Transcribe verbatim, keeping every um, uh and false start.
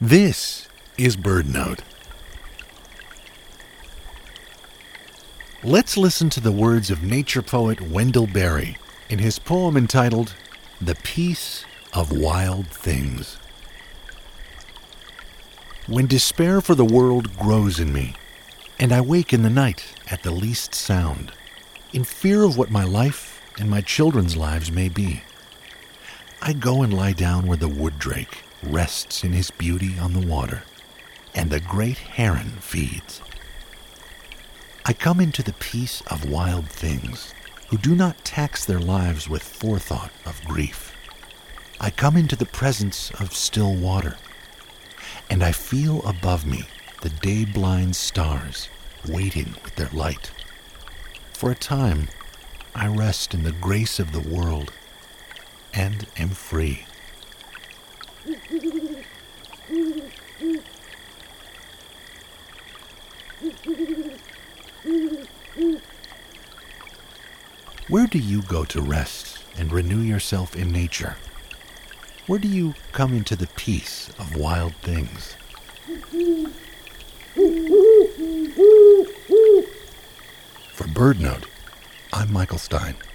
This is BirdNote. Let's listen to the words of nature poet Wendell Berry in his poem entitled The Peace of Wild Things. When despair for the world grows in me, and I wake in the night at the least sound, in fear of what my life and my children's lives may be, I go and lie down where the wood drake rests in his beauty on the water, and the great heron feeds. I come into the peace of wild things, who do not tax their lives with forethought of grief. I come into the presence of still water, and I feel above me the day-blind stars waiting with their light. For a time, I rest in the grace of the world and am free. Where do you go to rest and renew yourself in nature? Where do you come into the peace of wild things? For BirdNote, I'm Michael Stein.